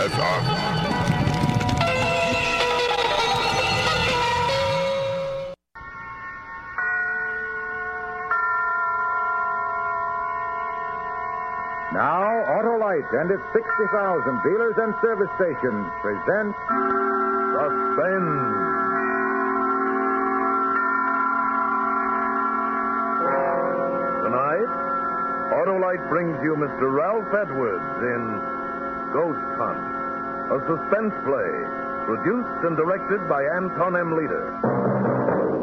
Now, Autolite and its 60,000 dealers and service stations present Suspense. Tonight, Autolite brings you Mr. Ralph Edwards in Ghost Hunt, a suspense play produced and directed by Anton M. Leader.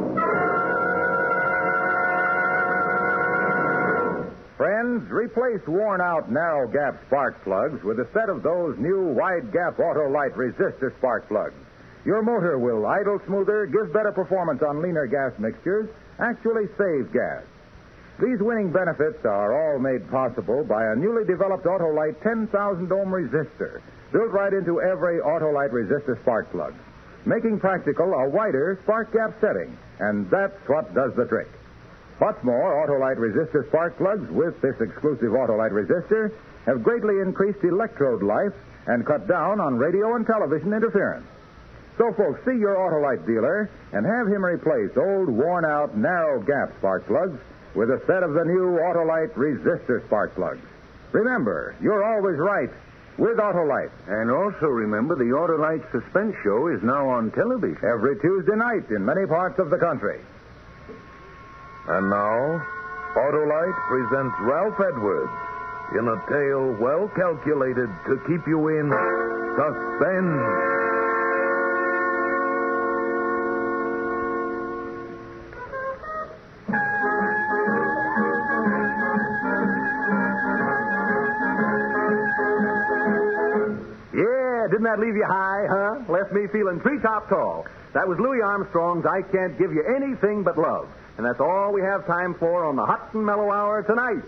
Friends, replace worn-out narrow-gap spark plugs with a set of those new wide-gap Autolite resistor spark plugs. Your motor will idle smoother, give better performance on leaner gas mixtures, actually save gas. These winning benefits are all made possible by a newly developed Autolite 10,000 ohm resistor, built right into every Autolite resistor spark plug, making practical a wider spark gap setting, and that's what does the trick. What's more, Autolite resistor spark plugs with this exclusive Autolite resistor have greatly increased electrode life and cut down on radio and television interference. So, folks, see your Autolite dealer and have him replace old, worn-out, narrow-gap spark plugs with a set of the new Autolite resistor spark plugs. Remember, you're always right with Autolite. And also remember, the Autolite Suspense Show is now on television. Every Tuesday night in many parts of the country. And now, Autolite presents Ralph Edwards in a tale well calculated to keep you in suspense. Yeah, didn't that leave you high, huh? Left me feeling treetop tall. That was Louis Armstrong's I Can't Give You Anything But Love. And that's all we have time for on the Hot and Mellow Hour tonight.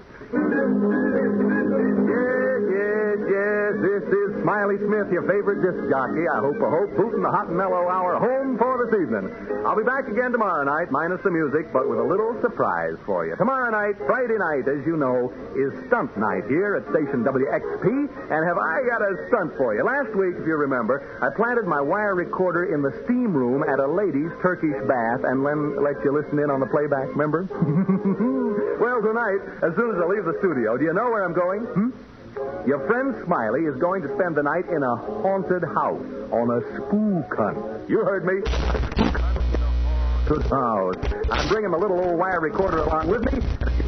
Yes, this is Smiley Smith, your favorite disc jockey. I hope booting the Hot and Mellow Hour home for this evening. I'll be back again tomorrow night, minus the music, but with a little surprise for you. Tomorrow night, Friday night, as you know, is stunt night here at station WXP, and have I got a stunt for you. Last week, if you remember, I planted my wire recorder in the steam room at a lady's Turkish bath and then let you listen in on the playback, remember? Well, tonight, as soon as I leave the studio, do you know where I'm going? Your friend Smiley is going to spend the night in a haunted house on a spook hunt. You heard me. A spook hunt in a haunted house. I'm bringing my little old wire recorder along with me.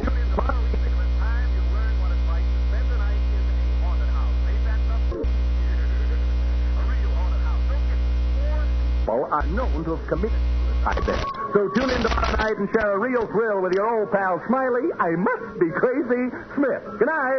Are known to have committed suicide there. So tune in tomorrow night and share a real thrill with your old pal Smiley. I must be crazy, Smith. Good night.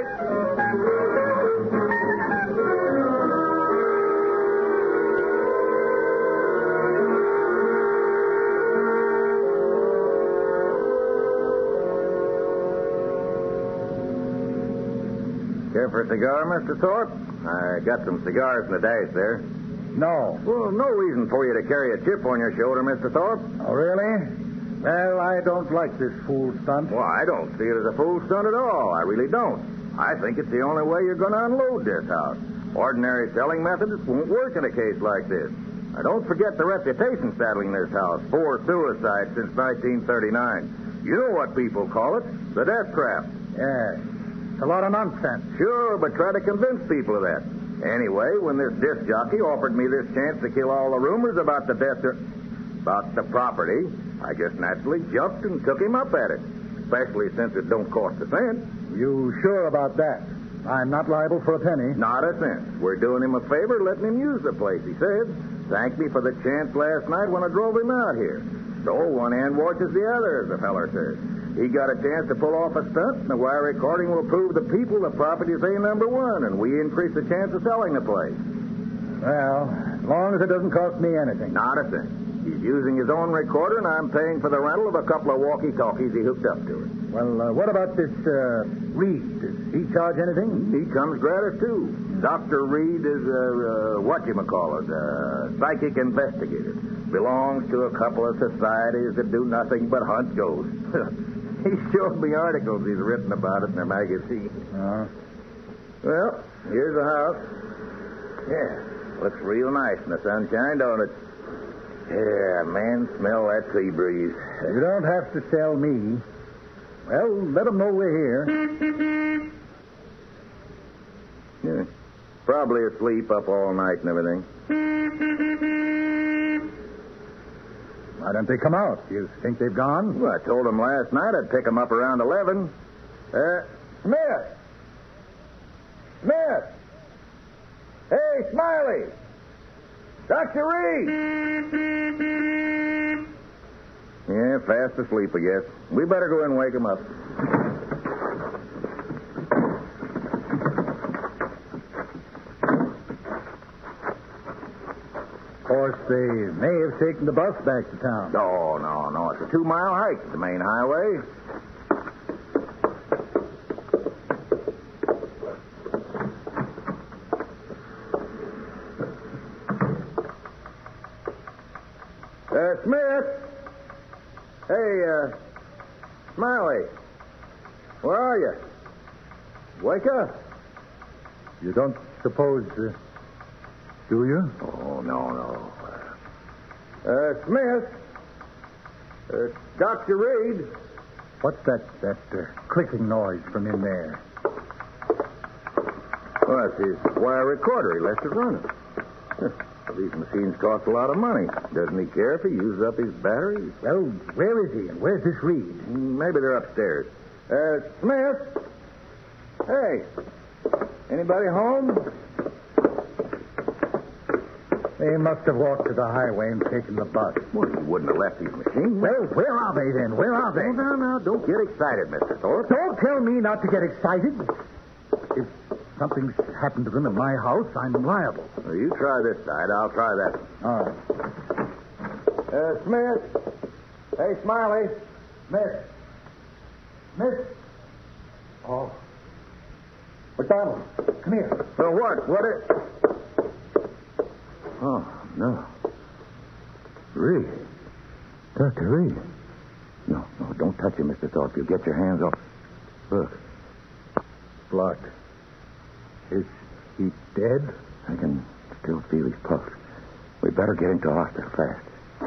Care for a cigar, Mr. Thorpe? I got some cigars in the dash there. No. Well, no reason for you to carry a chip on your shoulder, Mr. Thorpe. Oh, really? Well, I don't like this fool stunt. Well, I don't see it as a fool stunt at all. I really don't. I think it's the only way you're going to unload this house. Ordinary selling methods won't work in a case like this. Now, don't forget the reputation saddling this house. 4 suicides since 1939. You know what people call it. The death trap. Yes. It's a lot of nonsense. Sure, but try to convince people of that. Anyway, when this disc jockey offered me this chance to kill all the rumors about the about the property, I just naturally jumped and took him up at it. Especially since it don't cost a cent. You sure about that? I'm not liable for a penny. Not a cent. We're doing him a favor letting him use the place, he said. Thanked me for the chance last night when I drove him out here. So one hand washes the other, as the feller says. He got a chance to pull off a stunt, and the wire recording will prove to people the property's A1, and we increase the chance of selling the place. Well, as long as it doesn't cost me anything. Not a cent. He's using his own recorder, and I'm paying for the rental of a couple of walkie-talkies he hooked up to it. Well, what about this Reed? Does he charge anything? He comes gratis, too. Dr. Reed is a psychic investigator. Belongs to a couple of societies that do nothing but hunt ghosts. He showed me articles he's written about it in their magazine. Uh-huh. Well, here's the house. Yeah, looks real nice in the sunshine, don't it? Yeah, man, smell that sea breeze. You don't have to tell me. Well, let them know we're here. Yeah. Probably asleep up all night and everything. Why don't they come out? You think they've gone? Well, I told them last night I'd pick them up around 11. Smith! Smith! Hey, Smiley! Dr. Reed! Yeah, fast asleep, I guess. We better go in and wake him up. Of course, they may have taken the bus back to town. No. It's a 2-mile hike to the main highway. Smith! Hey, Smiley. Where are you? Wake up. You don't suppose, do you? Oh, no. Smith. Dr. Reed. What's that clicking noise from in there? Well, it's his wire recorder. He left it running. These machines cost a lot of money. Doesn't he care if he uses up his batteries? Well, where is he and where's this Reed? Maybe they're upstairs. Smith? Hey, anybody home? They must have walked to the highway and taken the bus. Well, he wouldn't have left his machine. Well, where are they then? Where are they? Now, don't get excited, Mr. Thorpe. Don't tell me not to get excited. If something's happened to them in my house, I'm liable. Well, you try this side. I'll try that. All right. Smith. Hey, Smiley. Smith. Oh. McDonald, come here. Well, what? Oh, no. Reed. Dr. Reed. No, don't touch him, Mr. Thorpe. You'll get your hands off. Look. Blood. Is he dead? I can still feel his pulse. We better get him to hospital fast.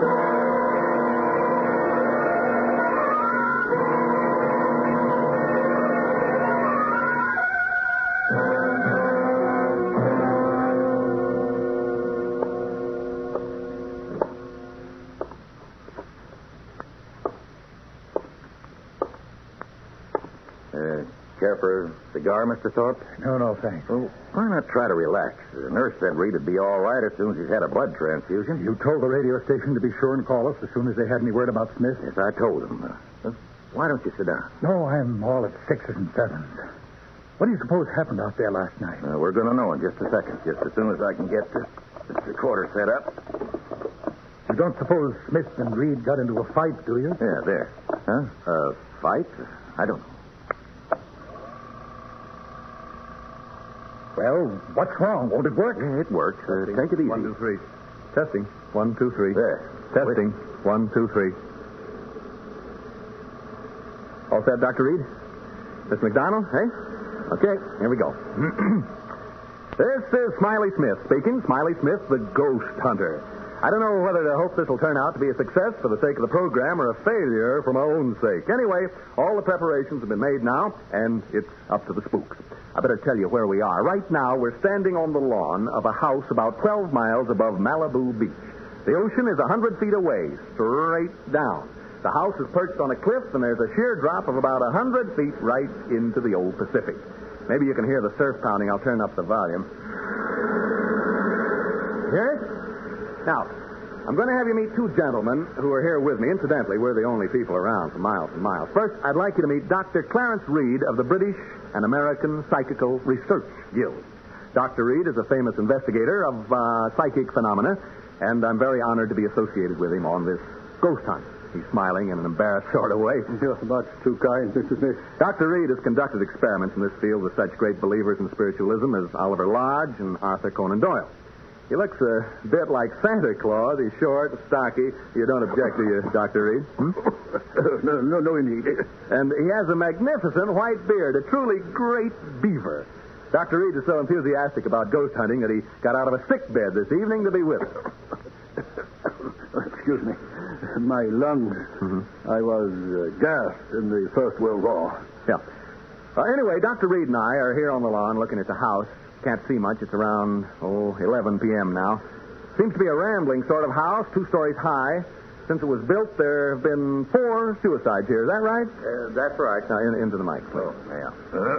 Care for a cigar, Mr. Thorpe? No, thanks. Well, why not try to relax? The nurse said Reed would be all right as soon as he's had a blood transfusion. You told the radio station to be sure and call us as soon as they had any word about Smith? Yes, I told him. Why don't you sit down? No, I'm all at 6s and 7s. What do you suppose happened out there last night? We're going to know in just a second, just as soon as I can get this recorder set up. You don't suppose Smith and Reed got into a fight, do you? Yeah, there. Huh? A fight? I don't know. Well, what's wrong? Won't it work? Yeah, it works. Take it easy. 1, 2, 3. Testing. 1, 2, 3. There. Testing. 1, 2, 3. All set, Dr. Reed? Miss McDonald, hey? Okay, here we go. This is Smiley Smith speaking. Smiley Smith, the ghost hunter. I don't know whether to hope this will turn out to be a success for the sake of the program or a failure for my own sake. Anyway, all the preparations have been made now, and it's up to the spooks. I better tell you where we are. Right now, we're standing on the lawn of a house about 12 miles above Malibu Beach. The ocean is 100 feet away, straight down. The house is perched on a cliff, and there's a sheer drop of about 100 feet right into the old Pacific. Maybe you can hear the surf pounding. I'll turn up the volume. Hear it? Now, I'm going to have you meet 2 gentlemen who are here with me. Incidentally, we're the only people around for miles and miles. First, I'd like you to meet Dr. Clarence Reed of the British and American Psychical Research Guild. Dr. Reed is a famous investigator of psychic phenomena, and I'm very honored to be associated with him on this ghost hunt. He's smiling in an embarrassed sort of way. You're much too kind, Mr. Smith. Dr. Reed has conducted experiments in this field with such great believers in spiritualism as Oliver Lodge and Arthur Conan Doyle. He looks a bit like Santa Claus. He's short, stocky. You don't object, do you, Dr. Reed? No, indeed. And he has a magnificent white beard, a truly great beaver. Dr. Reed is so enthusiastic about ghost hunting that he got out of a sick bed this evening to be with us. Excuse me. My lungs. I was gassed in the First World War. Yeah. Anyway, Dr. Reed and I are here on the lawn looking at the house. Can't see much. It's around, 11 p.m. now. Seems to be a rambling sort of house, 2 stories high. Since it was built, there have been 4 suicides here. Is that right? That's right. Now, into the mic, please. Yeah.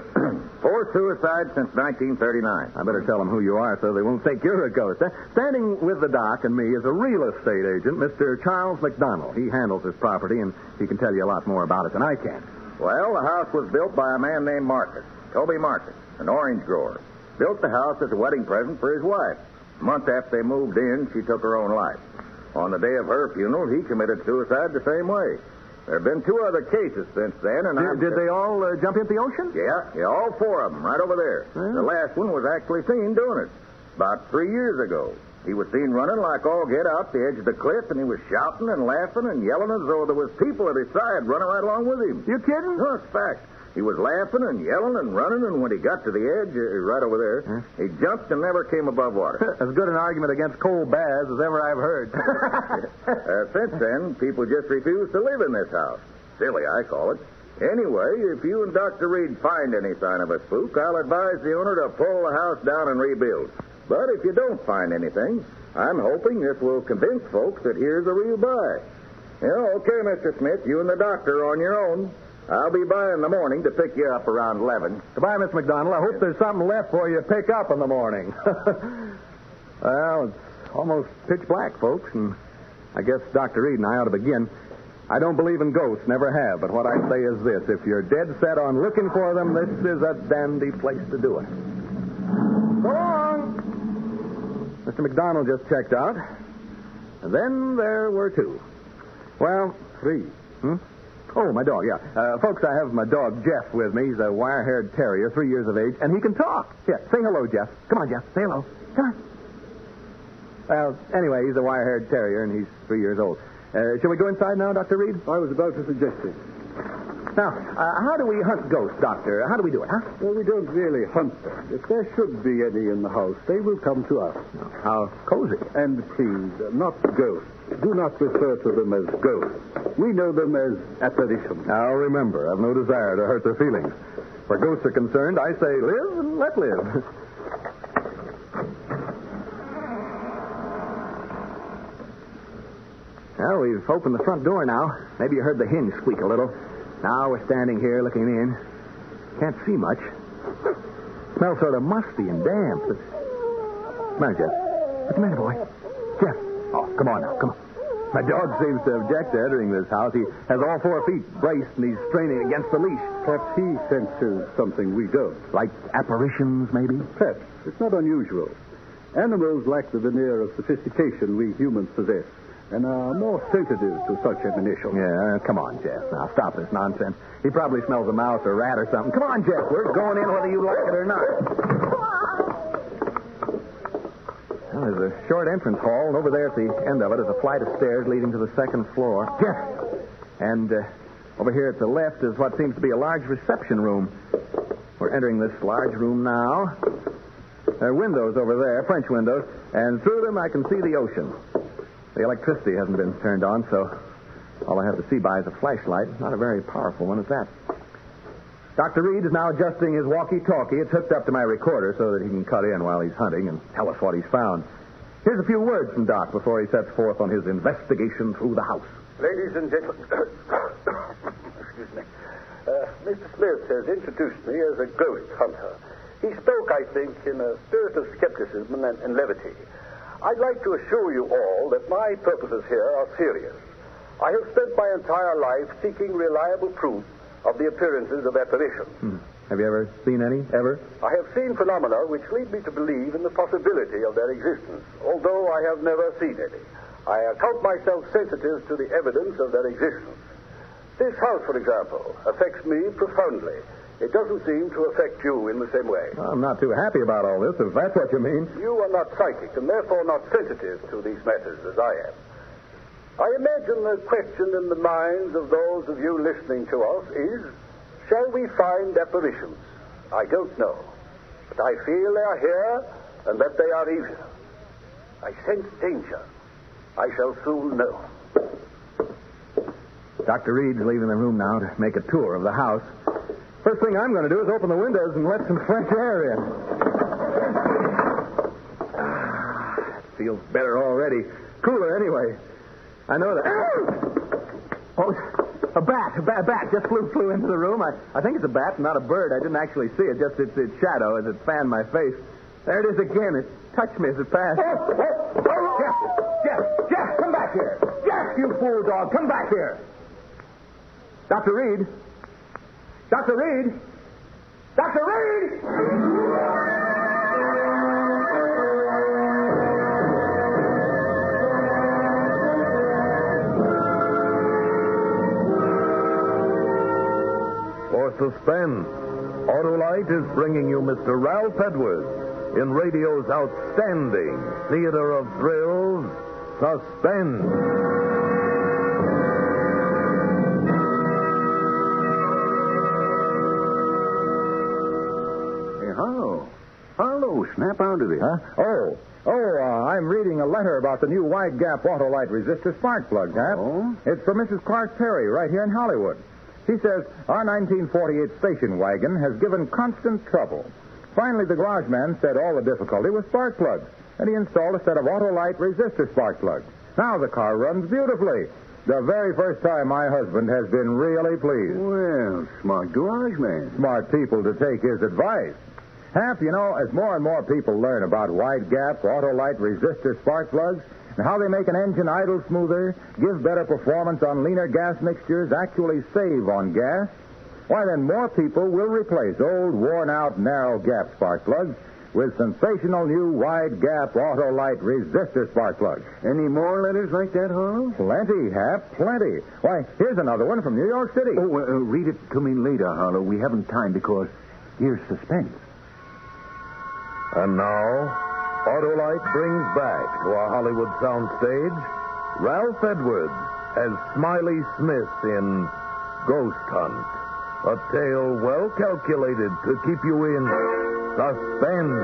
4 suicides since 1939. I better tell them who you are so they won't think you're a ghost. Standing with the doc and me is a real estate agent, Mr. Charles McDonald. He handles this property, and he can tell you a lot more about it than I can. Well, the house was built by a man named Marcus, Toby Marcus, an orange grower. Built the house as a wedding present for his wife. A month after they moved in, she took her own life. On the day of her funeral, he committed suicide the same way. There have been 2 other cases since then, and Did they all jump into the ocean? Yeah, all 4 of them, right over there. Yeah. The last one was actually seen doing it about 3 years ago. He was seen running like all get out the edge of the cliff, and he was shouting and laughing and yelling as though there was people at his side running right along with him. You kidding? No, it's fact. He was laughing and yelling and running, and when he got to the edge, right over there, he jumped and never came above water. As good an argument against cold baths as ever I've heard. Since then, people just refuse to live in this house. Silly, I call it. Anyway, if you and Dr. Reed find any sign of a spook, I'll advise the owner to pull the house down and rebuild. But if you don't find anything, I'm hoping this will convince folks that here's a real buy. Okay, Mr. Smith, you and the doctor are on your own. I'll be by in the morning to pick you up around 11. Goodbye, Miss McDonald. I hope there's something left for you to pick up in the morning. Well, it's almost pitch black, folks, and I guess Dr. Reed and I ought to begin. I don't believe in ghosts, never have, but what I say is this. If you're dead set on looking for them, this is a dandy place to do it. So long! Mr. McDonald just checked out. And then there were 2. Well, 3. Oh, my dog, yeah. Folks, I have my dog, Jeff, with me. He's a wire-haired terrier, 3 years of age, and he can talk. Yeah, say hello, Jeff. Come on, Jeff. Say hello. Come on. Well, anyway, he's a wire-haired terrier, and he's 3 years old. Shall we go inside now, Dr. Reed? I was about to suggest it. Now, how do we hunt ghosts, Doctor? How do we do it, huh? Well, we don't really hunt them. If there should be any in the house, they will come to us. How cozy. And please, not ghosts. Do not refer to them as ghosts. We know them as apparitions. Now, remember, I've no desire to hurt their feelings. Where ghosts are concerned, I say live and let live. Well, we've opened the front door now. Maybe you heard the hinge squeak a little. Now we're standing here looking in. Can't see much. Smells sort of musty and damp. Come on, Jeff. What's the matter, boy? Jeff. Oh, come on now. Come on. My dog seems to object to entering this house. He has all 4 feet braced, and he's straining against the leash. Perhaps he senses something we don't. Like apparitions, maybe? Perhaps. It's not unusual. Animals lack the veneer of sophistication we humans possess, and are more sensitive to such admonition. Yeah, come on, Jeff. Now, stop this nonsense. He probably smells a mouse or rat or something. Come on, Jeff. We're going in whether you like it or not. Well, there's a short entrance hall, and over there at the end of it is a flight of stairs leading to the 2nd floor. Jeff! And over here at the left is what seems to be a large reception room. We're entering this large room now. There are windows over there, French windows, and through them I can see the ocean. The electricity hasn't been turned on, so all I have to see by is a flashlight. Not a very powerful one at that. Dr. Reed is now adjusting his walkie-talkie. It's hooked up to my recorder so that he can cut in while he's hunting and tell us what he's found. Here's a few words from Doc before he sets forth on his investigation through the house. Ladies and gentlemen, excuse me. Mr. Smith has introduced me as a ghost hunter. He spoke, I think, in a spirit of skepticism and levity. I'd like to assure you all that my purposes here are serious. I have spent my entire life seeking reliable proof of the appearances of apparitions. Have you ever seen any? Ever? I have seen phenomena which lead me to believe in the possibility of their existence, although I have never seen any. I account myself sensitive to the evidence of their existence. This house, for example, affects me profoundly. It doesn't seem to affect you in the same way. Well, I'm not too happy about all this, if that's what you mean. You are not psychic, and therefore not sensitive to these matters as I am. I imagine the question in the minds of those of you listening to us is, shall we find apparitions? I don't know. But I feel they are here and that they are evil. I sense danger. I shall soon know. Dr. Reed's leaving the room now to make a tour of the house. First thing I'm going to do is open the windows and let some fresh air in. It feels better already. Cooler anyway. I know that. Oh, a bat just flew into the room. I think it's a bat, not a bird. I didn't actually see it, just its shadow as it fanned my face. There it is again. It touched me as it passed. Jeff, come back here. Jeff, you fool dog, come back here. Dr. Reed. Dr. Reed. Dr. Reed! For Suspense, Autolite is bringing you Mr. Ralph Edwards in radio's outstanding theater of thrills, Suspense. Hello, snap out of it. Huh? I'm reading a letter about the new wide gap Autolite resistor spark plug, Hap. Oh? It's from Mrs. Clark Perry right here in Hollywood. She says our 1948 station wagon has given constant trouble. Finally, the garage man said all the difficulty was spark plugs, and he installed a set of Autolite resistor spark plugs. Now the car runs beautifully. The very first time my husband has been really pleased. Well, smart garage man. Smart people to take his advice. Hap, you know, as more and more people learn about wide gap Autolite resistor spark plugs and how they make an engine idle smoother, give better performance on leaner gas mixtures, actually save on gas, why then more people will replace old, worn-out, narrow gap spark plugs with sensational new wide gap Autolite resistor spark plugs. Any more letters like that, Harlow? Plenty, Hap, plenty. Why, here's another one from New York City. Read it to me later, Harlow. We haven't time because here's suspense. And now, Autolite brings back to our Hollywood soundstage Ralph Edwards as Smiley Smith in Ghost Hunt, a tale well calculated to keep you in suspense.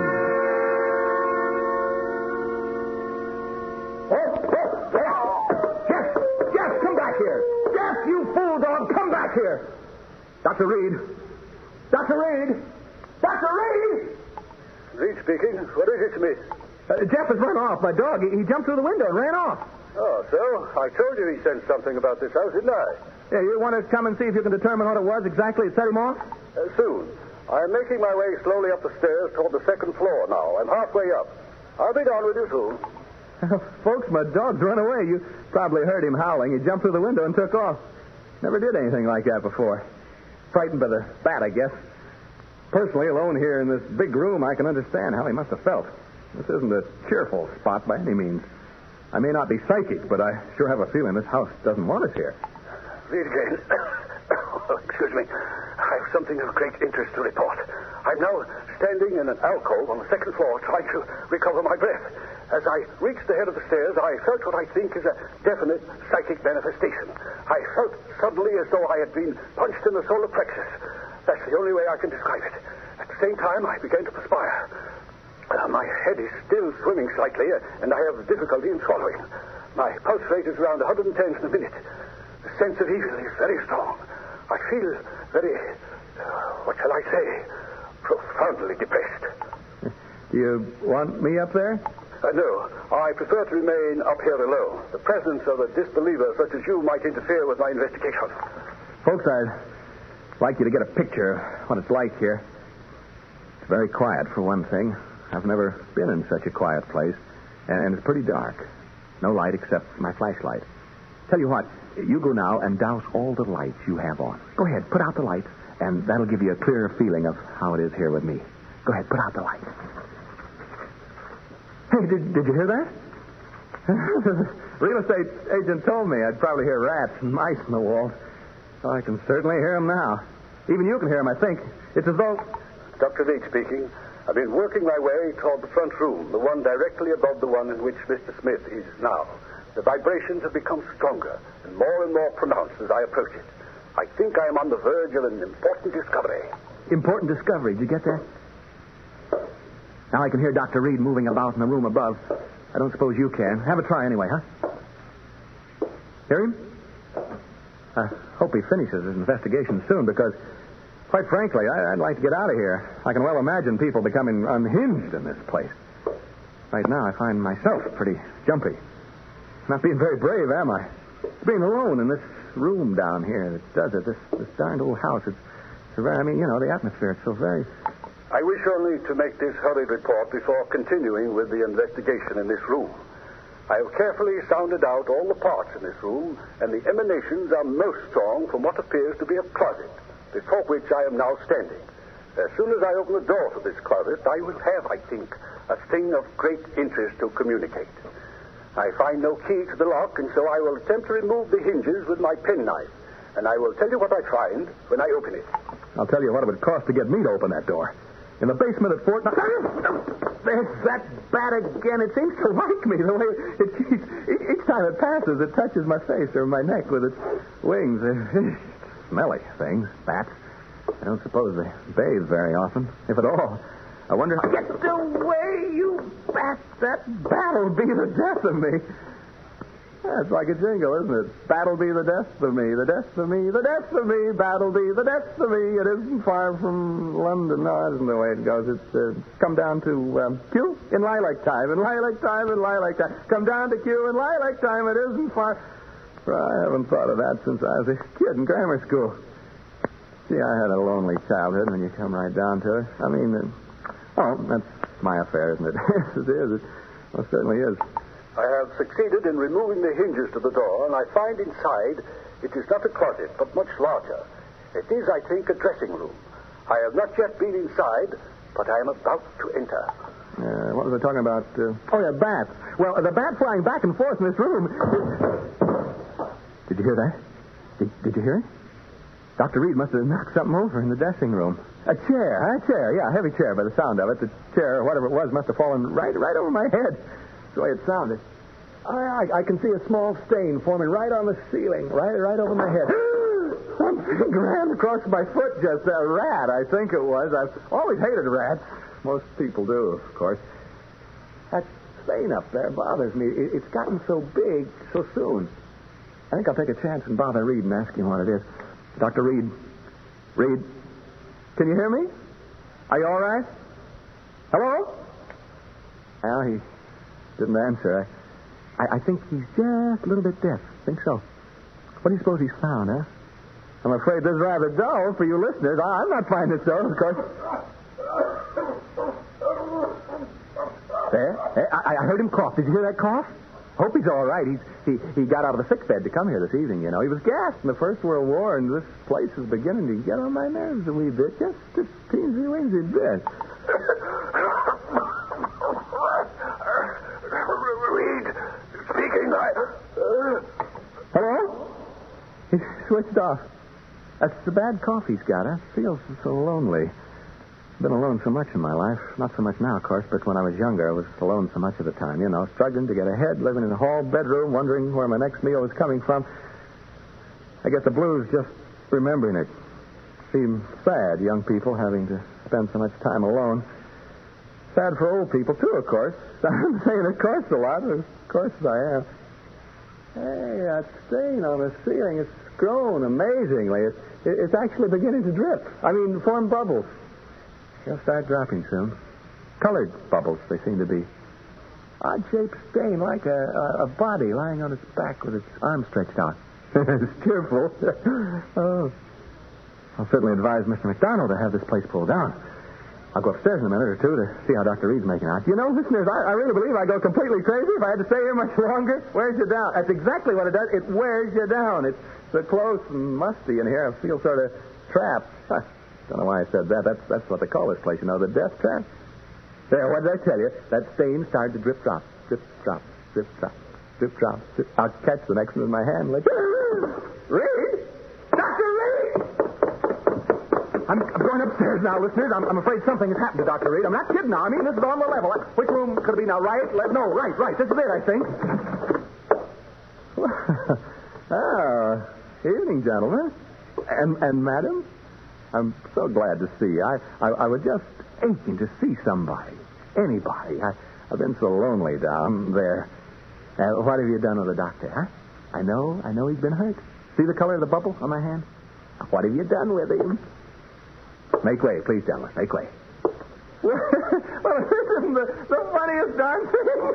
Jeff, come back here. Jeff, you fool dog, come back here. Dr. Reed. Dr. Reed. Dr. Reed! Reed speaking. What is it, Smith? Jeff has run off. My dog, he jumped through the window and ran off. Oh, so? I told you he said something about this house, didn't I? Yeah, you want to come and see if you can determine what it was exactly that set him off? Soon. I'm making my way slowly up the stairs toward the second floor now. I'm halfway up. I'll be down with you soon. Folks, my dog's run away. You probably heard him howling. He jumped through the window and took off. Never did anything like that before. Frightened by the bat, I guess. Personally, alone here in this big room, I can understand how he must have felt. This isn't a cheerful spot by any means. I may not be psychic, but I sure have a feeling this house doesn't want us here. Read again. Excuse me. I have something of great interest to report. I'm now standing in an alcove on the second floor trying to recover my breath. As I reached the head of the stairs, I felt what I think is a definite psychic manifestation. I felt suddenly as though I had been punched in the solar plexus. That's the only way I can describe it. At the same time, I began to perspire. My head is still swimming slightly, and I have difficulty in swallowing. My pulse rate is around 110 in a minute. The sense of evil is very strong. I feel very, what shall I say, profoundly depressed. Do you want me up there? No, I prefer to remain up here alone. The presence of a disbeliever such as you might interfere with my investigation. Folks, I'd like you to get a picture of what it's like here. It's very quiet, for one thing. I've never been in such a quiet place. And it's pretty dark. No light except my flashlight. Tell you what, you go now and douse all the lights you have on. Go ahead, put out the lights, and that'll give you a clearer feeling of how it is here with me. Go ahead, put out the lights. Hey, did you hear that? The real estate agent told me I'd probably hear rats and mice in the wall. Oh, I can certainly hear them now. Even you can hear them, I think. It's as though... Dr. Reed speaking. I've been working my way toward the front room, the one directly above the one in which Mr. Smith is now. The vibrations have become stronger and more pronounced as I approach it. I think I am on the verge of an important discovery. Important discovery. Did you get that? Now I can hear Dr. Reed moving about in the room above. I don't suppose you can. Have a try anyway, huh? Hear him? I hope he finishes his investigation soon, because, quite frankly, I'd like to get out of here. I can well imagine people becoming unhinged in this place. Right now, I find myself pretty jumpy. Not being very brave, am I? Being alone in this room down here that does it, this darned old house. It's very, the atmosphere, it's so very... I wish only to make this hurried report before continuing with the investigation in this room. I have carefully sounded out all the parts in this room, and the emanations are most strong from what appears to be a closet, before which I am now standing. As soon as I open the door to this closet, I will have, I think, a thing of great interest to communicate. I find no key to the lock, and so I will attempt to remove the hinges with my penknife, and I will tell you what I find when I open it. I'll tell you what it would cost to get me to open that door. In the basement at Fort... There's that bat again. It seems to like me the way it keeps... Each time it passes, it touches my face or my neck with its wings. Smelly things, bats. I don't suppose they bathe very often, if at all. I wonder how... Get away, you bat! That bat'll be the death of me. That's like a jingle, isn't it? Bat'll be the death of me, the death of me, the death of me, bat'll be the death of me. It isn't far from London. No, that isn't the way it goes. It's come down to Q in lilac time, in lilac time, in lilac time. Come down to Q in lilac time. It isn't far... I haven't thought of that since I was a kid in grammar school. See, I had a lonely childhood when you come right down to it. That's my affair, isn't it? Yes, it is. It most certainly is. I have succeeded in removing the hinges to the door, and I find inside it is not a closet, but much larger. It is, I think, a dressing room. I have not yet been inside, but I am about to enter. What was I talking about? Bats. Well, the bat flying back and forth in this room. Did you hear that? Did you hear it? Dr. Reed must have knocked something over in the dressing room. A chair, yeah, a heavy chair by the sound of it. The chair, or whatever it was, must have fallen right over my head. The way it sounded. I can see a small stain forming right on the ceiling, right over my head. Something ran across my foot just a rat, I think it was. I've always hated rats. Most people do, of course. That stain up there bothers me. It's gotten so big so soon. I think I'll take a chance and bother Reed and ask him what it is. Dr. Reed. Reed, can you hear me? Are you all right? Hello? Well, he didn't answer. I think he's just a little bit deaf. Think so. What do you suppose he's found, huh? I'm afraid this is rather dull for you listeners. I'm not finding it so, of course. There. I heard him cough. Did you hear that cough? Hope he's all right. He got out of the sick bed to come here this evening, you know. He was gassed in the First World War, and this place is beginning to get on my nerves a wee bit. Just a teensy-weensy bit. Reed, speaking. Hello? He switched off. That's the bad cough he's got. I feel so lonely. Been alone so much in my life. Not so much now, of course, but when I was younger, I was alone so much of the time, you know, struggling to get ahead, living in a hall bedroom, wondering where my next meal was coming from. I get the blues just remembering it. Seems sad, young people having to spend so much time alone. Sad for old people, too, of course. I'm saying of course a lot. Of course I am. Hey, that stain on the ceiling, it's grown amazingly. It's actually beginning to drip. Form bubbles. They'll start dropping soon. Colored bubbles, they seem to be. Odd-shaped stain, like a body lying on its back with its arms stretched out. It's cheerful. Oh. I'll certainly advise Mr. McDonald to have this place pulled down. I'll go upstairs in a minute or two to see how Dr. Reed's making out. You know, listeners, I really believe I go completely crazy if I had to stay here much longer. Wears you down. That's exactly what it does. It wears you down. It's so close and musty in here. I feel sort of trapped. Don't know why I said that. That's what they call this place, you know, the death trap. There, what did I tell you? That stain started to drip, drop, drip, drop, drip, drop, drip, drop. Drip. I'll catch the next one in my hand. Like, Reed! Dr. Reed! I'm going upstairs now, listeners. I'm afraid something has happened to Dr. Reed. I'm not kidding now. This is on the level. Which room could it be now? Right? No, right. This is it, I think. Oh, evening, gentlemen. And madam? I'm so glad to see you. I was just aching to see somebody. anybody. I've been so lonely down there. What have you done with the doctor, huh? I know he's been hurt. See the color of the bubble on my hand? What have you done with him? Make way, please, gentlemen. Make way. Well, this isn't the funniest darn thing.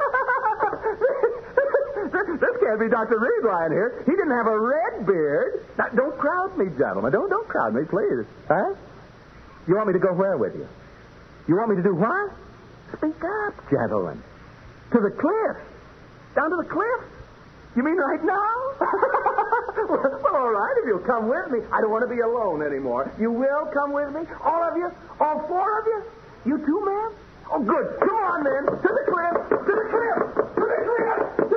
This can't be Dr. Reed lying here. He didn't have a red beard. Now, don't crowd me, gentlemen. Don't crowd me, please. Huh? You want me to go where with you? You want me to do what? Speak up, gentlemen. To the cliff. Down to the cliff? You mean right now? Well, all right, if you'll come with me. I don't want to be alone anymore. You will come with me? All of you? All four of you? You two, ma'am? Oh, good. Come on, then. To the cliff. To the cliff. To the cliff. To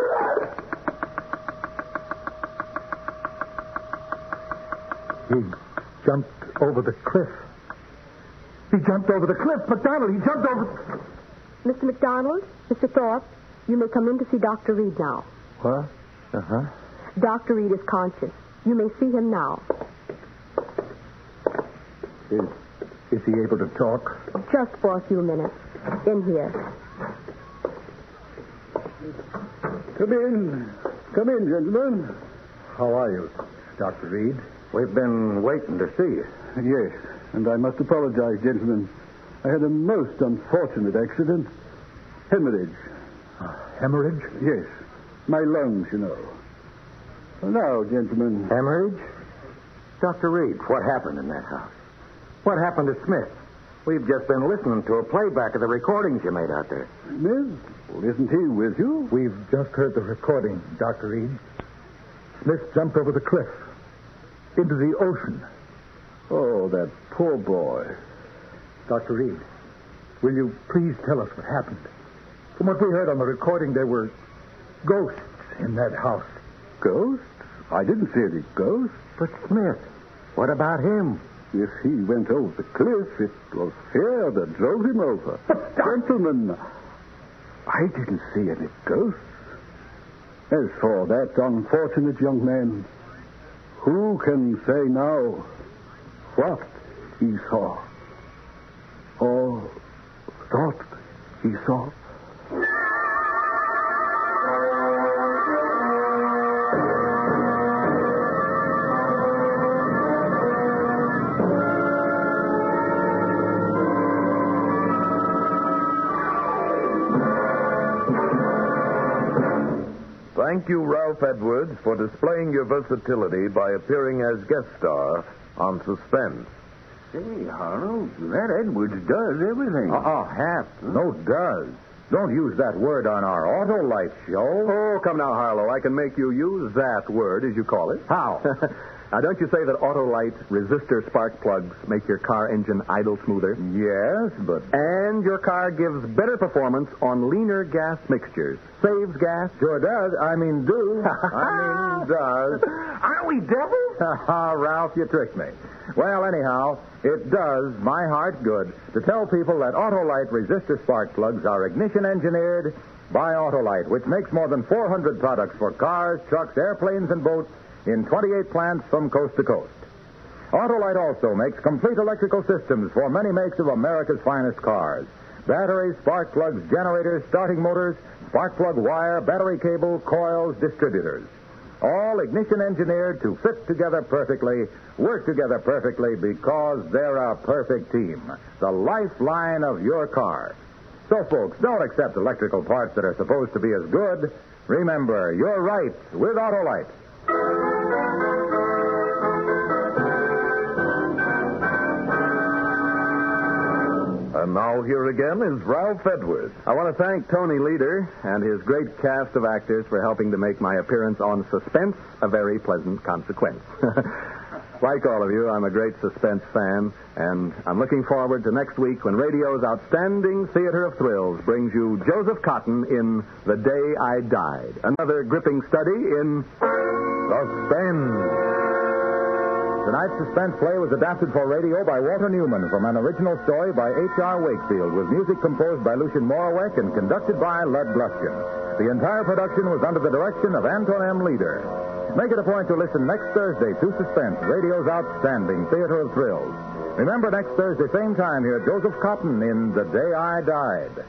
the... He jumped over the cliff. He jumped over the cliff. McDonald, he jumped over... Mr. McDonald, Mr. Thorpe, you may come in to see Dr. Reed now. What? Uh-huh. Dr. Reed is conscious. You may see him now. Is he able to talk? Just for a few minutes. In here. Come in. Come in, gentlemen. How are you, Dr. Reed? We've been waiting to see you. Yes, and I must apologize, gentlemen. I had a most unfortunate accident. Hemorrhage. Hemorrhage? Yes. My lungs, you know. Now, gentlemen. Hemorrhage? Dr. Reed, what happened in that house? What happened to Smith? We've just been listening to a playback of the recordings you made out there. Smith? Well, isn't he with you? We've just heard the recording, Dr. Reed. Smith jumped over the cliff. Into the ocean. Oh, that poor boy. Dr. Reed, will you please tell us what happened? From what we heard on the recording, there were ghosts in that house. Ghosts? I didn't see any ghosts. But Smith, what about him? If he went over the cliff, it was fear that drove him over. Gentlemen, I didn't see any ghosts. As for that unfortunate young man, who can say now what he saw or thought he saw? Thank you, Ralph Edwards, for displaying your versatility by appearing as guest star on Suspense. Say, Harlow, that Edwards does everything. Hap. No, does. Don't use that word on our Autolite show. Oh, come now, Harlow. I can make you use that word, as you call it. How? Now, don't you say that Autolite resistor spark plugs make your car engine idle smoother? Yes, but... And your car gives better performance on leaner gas mixtures. Saves gas. Sure does. I mean, does. Aren't we devils? Ralph, you tricked me. Well, anyhow, it does my heart good to tell people that Autolite resistor spark plugs are ignition engineered by Autolite, which makes more than 400 products for cars, trucks, airplanes, and boats in 28 plants from coast to coast. Autolite also makes complete electrical systems for many makes of America's finest cars. Batteries, spark plugs, generators, starting motors, spark plug wire, battery cable, coils, distributors. All ignition engineered to fit together perfectly, work together perfectly because they're a perfect team. The lifeline of your car. So, folks, don't accept electrical parts that are supposed to be as good. Remember, you're right with Autolite. And now here again is Ralph Edwards. I want to thank Tony Leader and his great cast of actors for helping to make my appearance on Suspense a very pleasant consequence. Like all of you, I'm a great Suspense fan, and I'm looking forward to next week when radio's outstanding theater of thrills brings you Joseph Cotton in The Day I Died, another gripping study in Suspense. Tonight's suspense play was adapted for radio by Walter Newman from an original story by H.R. Wakefield, with music composed by Lucien Morawek and conducted by Lud Gluskin. The entire production was under the direction of Anton M. Leader. Make it a point to listen next Thursday to Suspense, radio's outstanding theater of thrills. Remember, next Thursday, same time, hear Joseph Cotton in The Day I Died.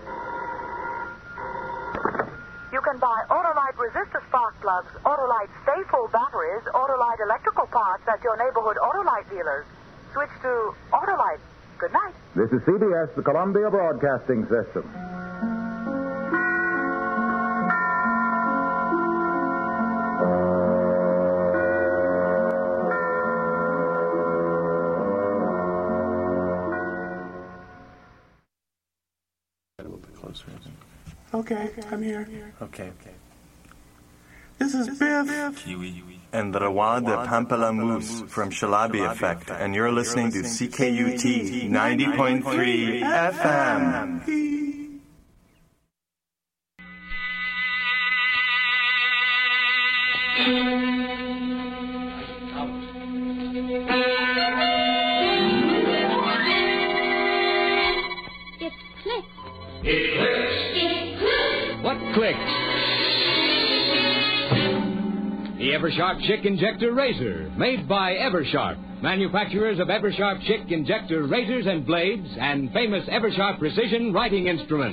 You can buy Autolite resistor spark plugs, Autolite Stay-Full batteries, Autolite electrical parts at your neighborhood Autolite dealers. Switch to Autolite. Good night. This is CBS, the Columbia Broadcasting System. Okay, I'm here. Okay. This is Biff. And Roi de Pamplemousse from Shalabi Effect, and you're listening to CKUT 90.3 FM. What clicks? The Eversharp Chick Injector Razor, made by Eversharp, manufacturers of Eversharp Chick Injector razors and blades, and famous Eversharp precision writing instruments.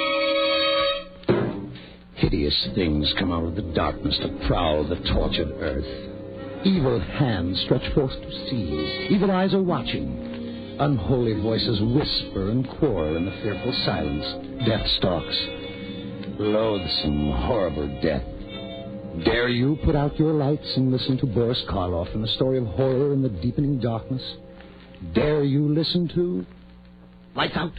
Hideous things come out of the darkness to prowl the tortured earth. Evil hands stretch forth to seize. Evil eyes are watching. Unholy voices whisper and quarrel in the fearful silence. Death stalks. Loathsome, horrible death. Dare you put out your lights and listen to Boris Karloff in the story of horror in the deepening darkness? Dare you listen to Lights Out?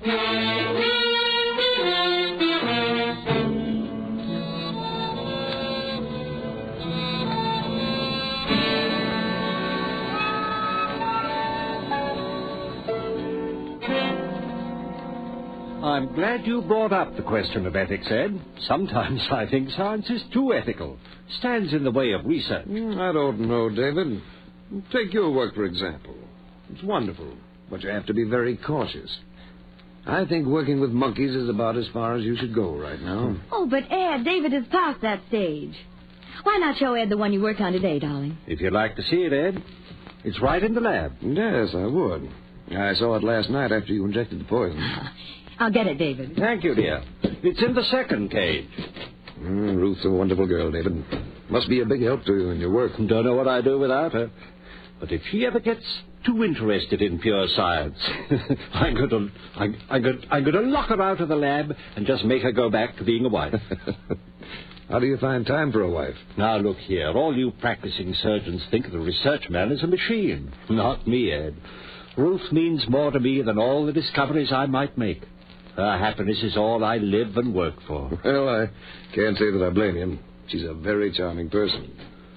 I'm glad you brought up the question of ethics, Ed. Sometimes I think science is too ethical. Stands in the way of research. I don't know, David. Take your work, for example. It's wonderful, but you have to be very cautious. I think working with monkeys is about as far as you should go right now. Oh, but Ed, David is past that stage. Why not show Ed the one you worked on today, darling? If you'd like to see it, Ed, it's right in the lab. Yes, I would. I saw it last night after you injected the poison. I'll get it, David. Thank you, dear. It's in the second cage. Ruth's a wonderful girl, David. Must be a big help to you in your work. Don't know what I'd do without her. But if she ever gets too interested in pure science, I'm going to lock her out of the lab and just make her go back to being a wife. How do you find time for a wife? Now, look here. All you practicing surgeons think the research man is a machine. Not me, Ed. Ruth means more to me than all the discoveries I might make. Her happiness is all I live and work for. Well, I can't say that I blame you. She's a very charming person.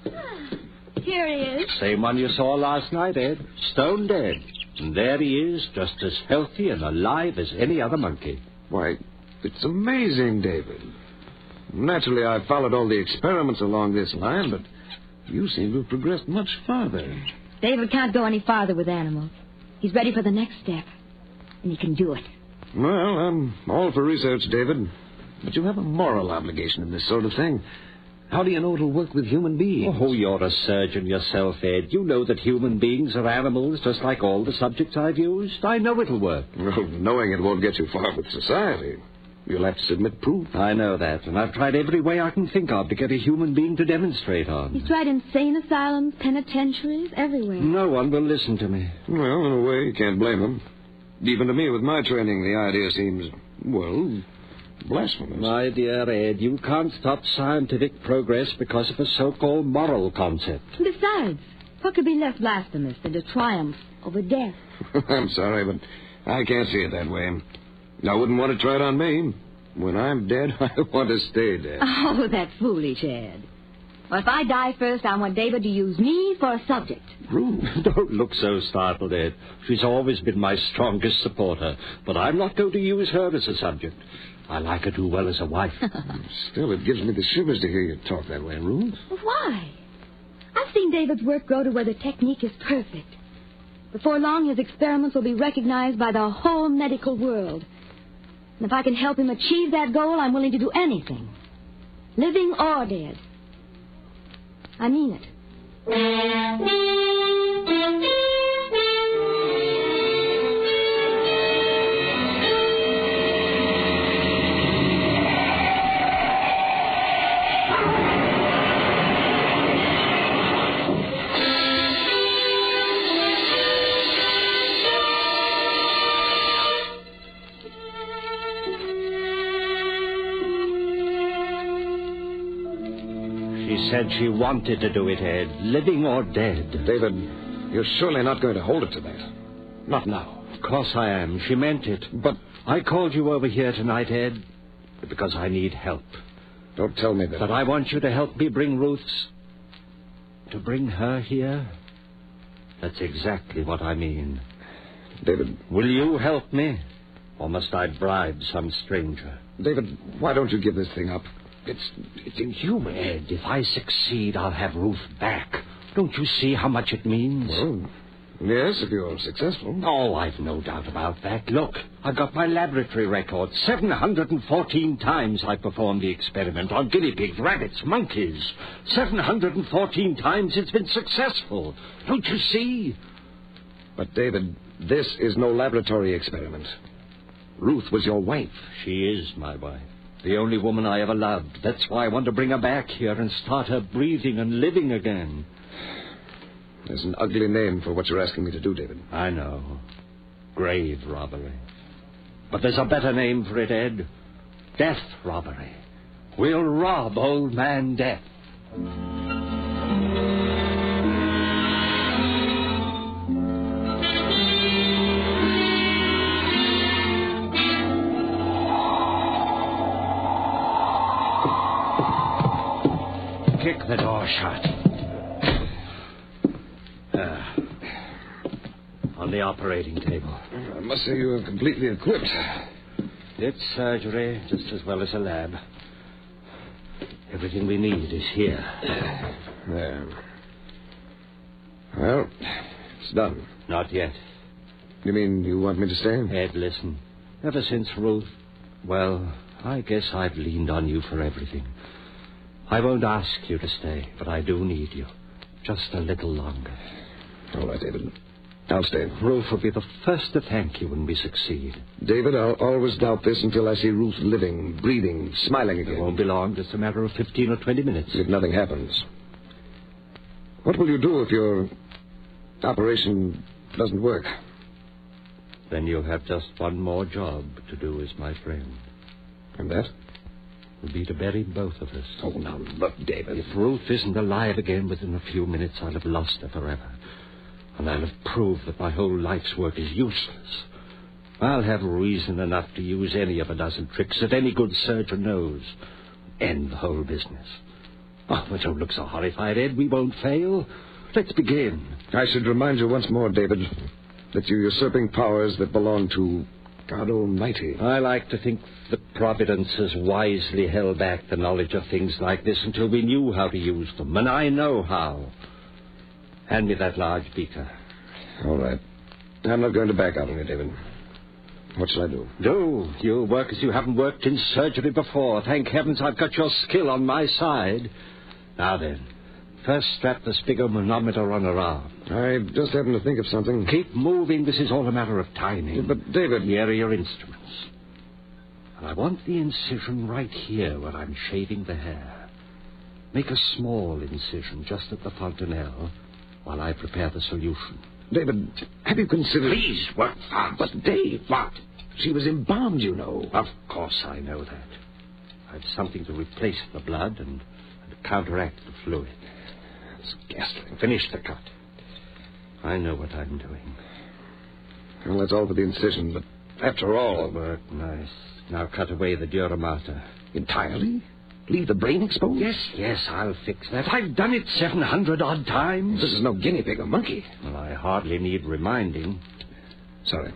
Here he is. Same one you saw last night, Ed. Stone dead. And there he is, just as healthy and alive as any other monkey. Why, it's amazing, David. Naturally, I followed all the experiments along this line, but you seem to have progressed much farther. David can't go any farther with animals. He's ready for the next step. And he can do it. Well, I'm all for research, David. But you have a moral obligation in this sort of thing. How do you know it'll work with human beings? Oh, you're a surgeon yourself, Ed. You know that human beings are animals, just like all the subjects I've used. I know it'll work. Well, knowing it won't get you far with society. You'll have to submit proof. I know that, and I've tried every way I can think of to get a human being to demonstrate on. He's tried insane asylums, penitentiaries, everywhere. No one will listen to me. Well, in a way, you can't blame him. Even to me, with my training, the idea seems, well, blasphemous. My dear Ed, you can't stop scientific progress because of a so-called moral concept. Besides, what could be less blasphemous than to triumph over death? I'm sorry, but I can't see it that way. I wouldn't want to try it on me. When I'm dead, I want to stay dead. Oh, that's foolish, Ed. Well, if I die first, I want David to use me for a subject. Ruth, don't look so startled, Ed. She's always been my strongest supporter, but I'm not going to use her as a subject. I like her too well as a wife. Still, it gives me the shivers to hear you talk that way, Ruth. Well, why? I've seen David's work grow to where the technique is perfect. Before long, his experiments will be recognized by the whole medical world. And if I can help him achieve that goal, I'm willing to do anything. Living or dead. I mean it. said she wanted to do it, Ed, living or dead. David, you're surely not going to hold it to that. Not now. Of course I am. She meant it. But I called you over here tonight, Ed, because I need help. Don't tell me that. But I want you to help me bring Ruth's... To bring her here? That's exactly what I mean. David. Will you help me? Or must I bribe some stranger? David, why don't you give this thing up? It's inhuman. Ed, if I succeed, I'll have Ruth back. Don't you see how much it means? Well, yes, if you're successful. Oh, I've no doubt about that. Look, I've got my laboratory record. 714 times I performed the experiment on guinea pigs, rabbits, monkeys. 714 times it's been successful. Don't you see? But, David, this is no laboratory experiment. Ruth was your wife. She is my wife. The only woman I ever loved. That's why I want to bring her back here and start her breathing and living again. There's an ugly name for what you're asking me to do, David. I know. Grave robbery. But there's a better name for it, Ed. Death robbery. We'll rob old man Death. Kick the door shut. On the operating table. I must say you are completely equipped. It's surgery just as well as a lab. Everything we need is here. There. Well, it's done. Not yet. You mean you want me to stay? Ed, listen. Ever since Ruth... Well, I guess I've leaned on you for everything. I won't ask you to stay, but I do need you. Just a little longer. All right, David. I'll stay. Ruth will be the first to thank you when we succeed. David, I'll always doubt this until I see Ruth living, breathing, smiling again. It won't be long. Just a matter of 15 or 20 minutes. If nothing happens. What will you do if your operation doesn't work? Then you'll have just one more job to do as my friend. And that? Will be to bury both of us. Oh, now look, David. If Ruth isn't alive again within a few minutes, I'll have lost her forever. And I'll have proved that my whole life's work is useless. I'll have reason enough to use any of a dozen tricks that any good surgeon knows. End the whole business. Oh, but don't look so horrified, Ed. We won't fail. Let's begin. I should remind you once more, David, that you're usurping powers that belong to God Almighty. I like to think that Providence has wisely held back the knowledge of things like this until we knew how to use them, and I know how. Hand me that large beaker. All right. I'm not going to back out on you, David. What shall I do? Do. You'll work as you haven't worked in surgery before. Thank heavens I've got your skill on my side. Now then, first strap the sphygmomanometer on her arm. I just happened to think of something. Keep moving. This is all a matter of timing. Yeah, but, David... Here are your instruments. And I want the incision right here where I'm shaving the hair. Make a small incision just at the fontanelle while I prepare the solution. David, have you considered... Please, work fast. But, Dave, what? She was embalmed, you know. Of course I know that. I've something to replace the blood and counteract the fluid. It's ghastly. Finish the cut. I know what I'm doing. Well, that's all for the incision, but after all... Work nice. Now cut away the dura mater. Entirely? Leave the brain exposed? Yes, I'll fix that. I've done it 700-odd times. This is no guinea pig or monkey. Well, I hardly need reminding. Sorry.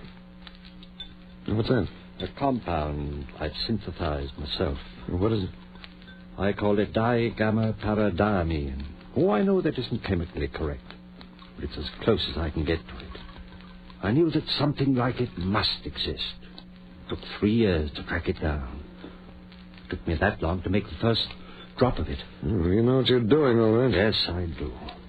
What's that? A compound I've synthesized myself. What is it? I call it digamma-paradiamine. Oh, I know that isn't chemically correct, but it's as close as I can get to it. I knew that something like it must exist. It took 3 years to track it down. It took me that long to make the first drop of it. Oh, you know what you're doing, all right. Yes, I do.